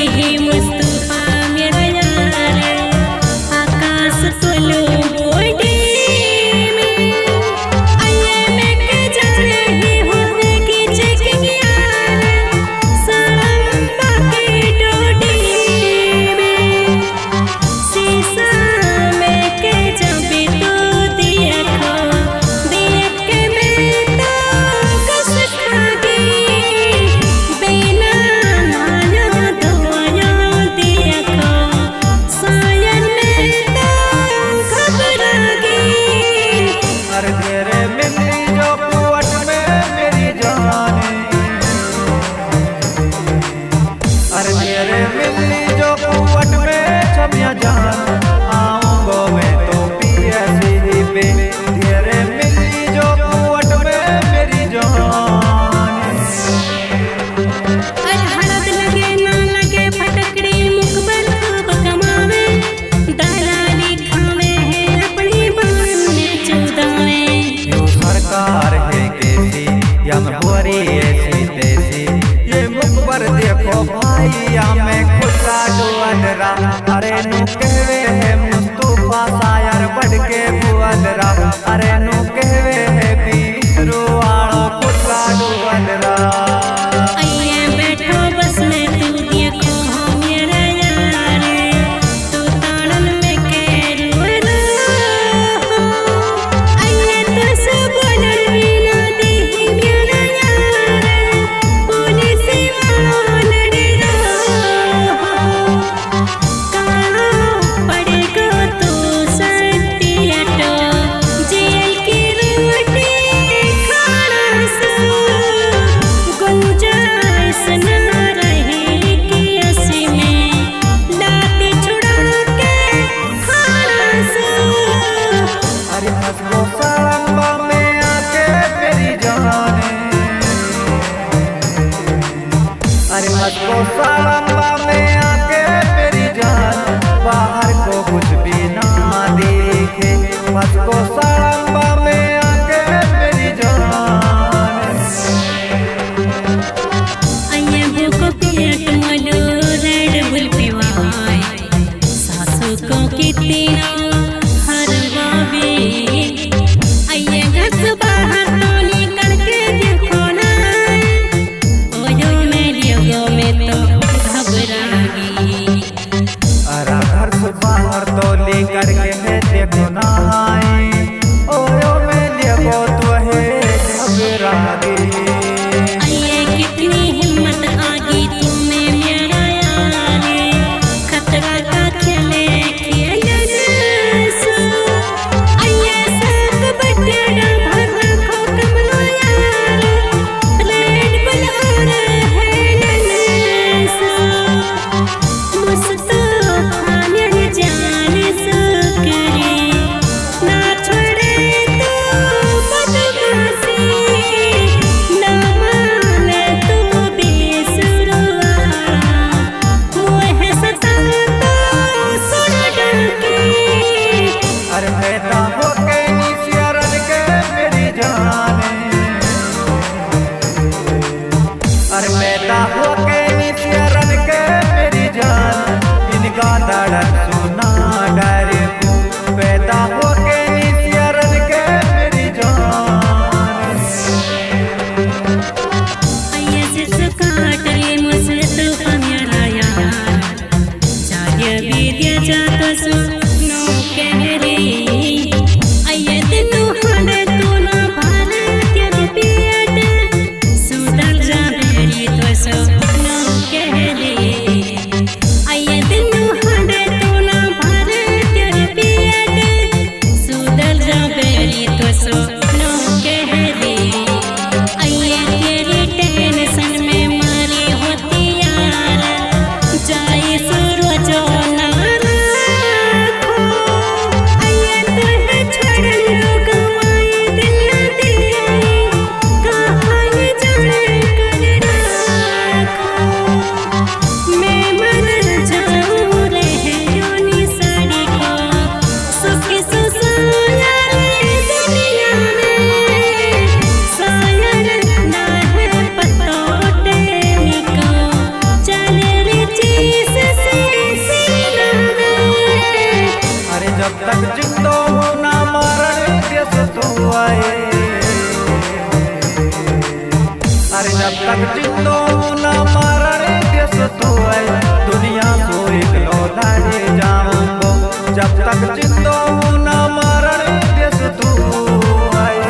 अरे नु कहवे है मुस्तफा शायर बढ़ के बुअलरा। अरे नु कहवे है बीसरो वाला कुत्ता डुअलरा। आइए बैठो बस में तू देखो हो मेरा यार, तू ताड़न में केरुला। आइए तो सब लड़ना दे मेरा यार, पुलिस वालों लड़ना। अरे मजको सालंबा में आके मेरी जान, बाहर को कुछ भी ना देखे। मजको सालंबा में आके मेरी जान। आइए भूखो पेट मलो रेड बुल पिवाए, सासू को कितना हरवा बे। आइए घर से बाहर तो निकल के देखो ना, ओयो मेरी गो में तो घबरागी। अरे घर से बाहर तो लेकर के है देखो ना, ओयो मेरी गो तो है घबरागी। आइए कितनी हिम्मत आगी तुम्हें मेरा यार, खतरा का खेले खेलना सो। आइए सब बटड़ा भर रखो कमलो यार, रेड बुल और है सो। मुस्तफा मेरी जान सो करे, ना छोड़े तो बदमाशी, ना माने तो बेसुरा। मुझे सता तो सुन डरके। अरे पैदा हो के निसियरन के मेरी जान। अरे पैदा हो के निसियरन के मेरी जान, इनका दर्द सुना डर को। पैदा हो के निसियरन के मेरी जान। आइए से काट रे मुस्तफा मेरा यार, चाहे बीत जाता सुनो कह रे। आइए दिनु हंडे तू ना भाने तेरे पेट, सुधर जा मेरी तो सुनो कह रे। आइए दिनु हंडे तू ना भाने तेरे पेट, सुधर जा मेरी तो सुनो कह रे। आइए तेरी टेंशन में मारी होती यार, जाए सूरज नारा। तक जिंदो न मरने देश तो है दुनिया को एकलो लारे जाऊंगो जब तक जिंदो न मरने देश तो है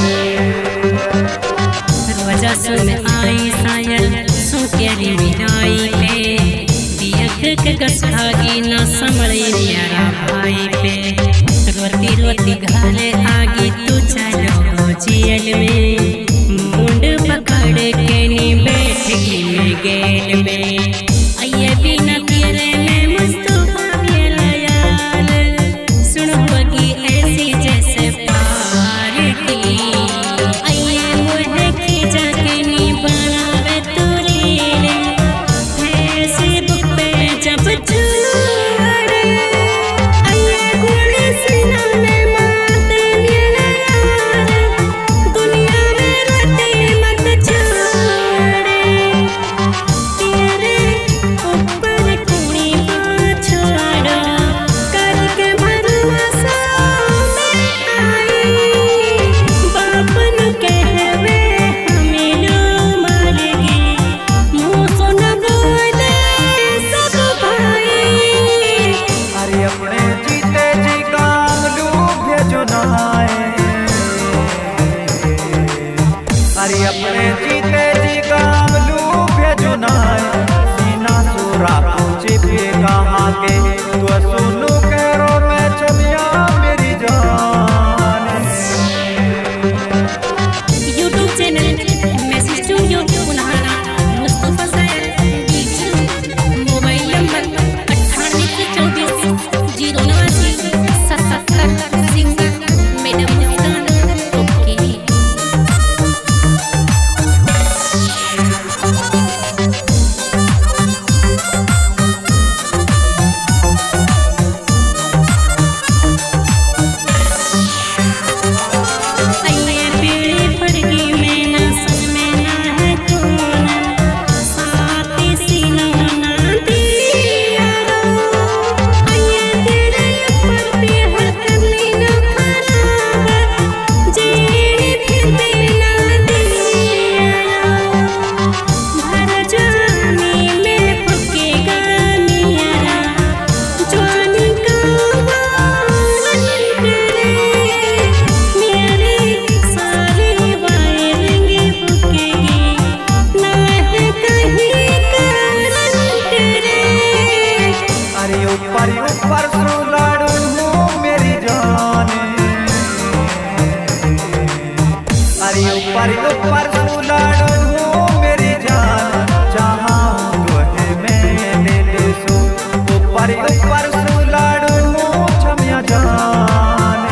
रोजा सुन आई सायल सुकेरी विदाई पे दियक के कसखागी न समरे यारा भाई पे रोती रोती घरे आगी तू चलो जेल में मुंड पकड़ के नी बैठ गई मैं गेल में आये बिना तेरे में मुस्तफा मेरा यार सुनो बगी ऐसी जैसे पार की आये मुझे खींचा के नी बनावे तुरीले फेसबुक पे जब छोड़े आये गोली सीना में मारते मेरा यार दुनिया में रोते मत छोड़े तेरे ऊपर कोई बात छोड़ो करके भरोसा मैं आई बाप न कहवे हमें लो मारेगी मुँह सुन बोले सब भाई अरे अपने जीते जी काम डूबे जो नहाए अरे अपने जीते जी काम डूबे जो नहाए सीना सूरा पूछे पे कहाँ के तू सुनू करो मैं चलिया मेरी जान YouTube channel message to YouTube उन्हारा Mustafa Sayal DJ mobile number 9824 089 77 singer madam Muskan okay आइए पीड़े पड़ गई मैं ना सन में ना है कौन साथी सीना ना दिया आइए तेरे ऊपर पे हर करनी ना खराब जेने फिर में ना दिया भर जाने में फकेगा मेरा जाने का वालन तेरे मेरे सारे वायरंगे फकेगी ना है कहीं कारण तेरे अरे ऊपर सुलाड़ू हूँ मेरी जान अरे ऊपर सुलाड़ू हूँ मेरी जान जहाँ हूँ है मैं दिल सो ऊपर सुलाड़ू हूँ छमिया जान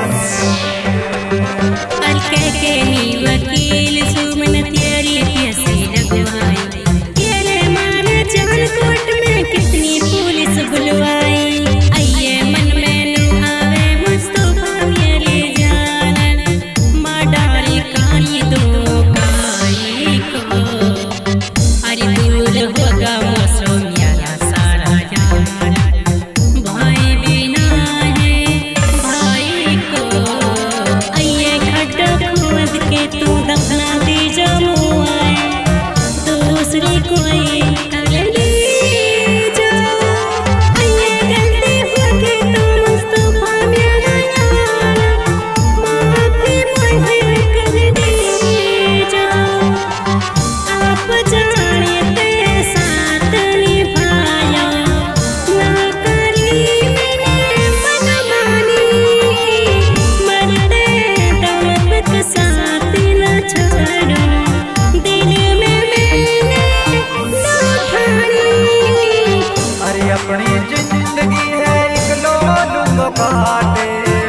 अलके के नी वकील सुमन तेरी कैसी लगवाई तेरे माने जान कोर्ट में कितनी पुलिस बुलवाई आइए मन में नु आवे मुस्तफा मेरी जान माडारी काली दो काई को अरे दूर होगा मौसम मेरा सारा यार भाई बिना है भाई को आइए खड्डा खोद के तू दफना दे जमुआए दूसरी कोई कर ले जा आइए गलती हो के तो मुस्तफा मेरा यार माफी मुझे कर दे जा आप जाने ते साथ निभाया ना करी मैंने मनमानी मरते दम तक साथ न छोड़ो दिल में मैंने ना ठानी अरे अपनी जिंदगी है एक लोलू काटे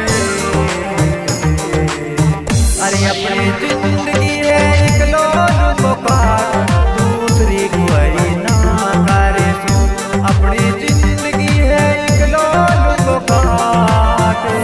अरे अपनी जिंदगी है एक लोलू काटे दूसरी कोई ना करे सो अपनी जिंदगी है एक लोलू काटे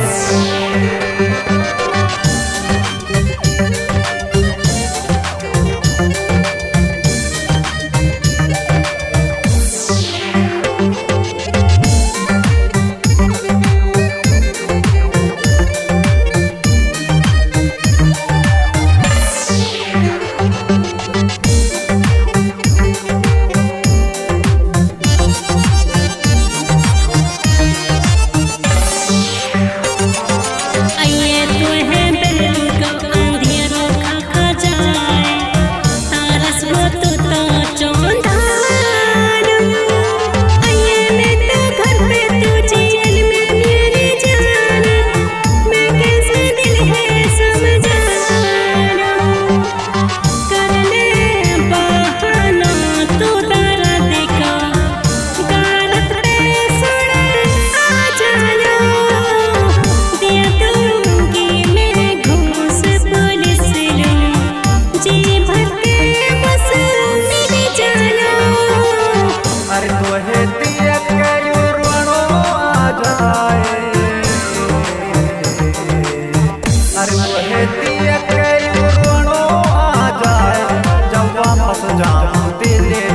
जाऊं दिल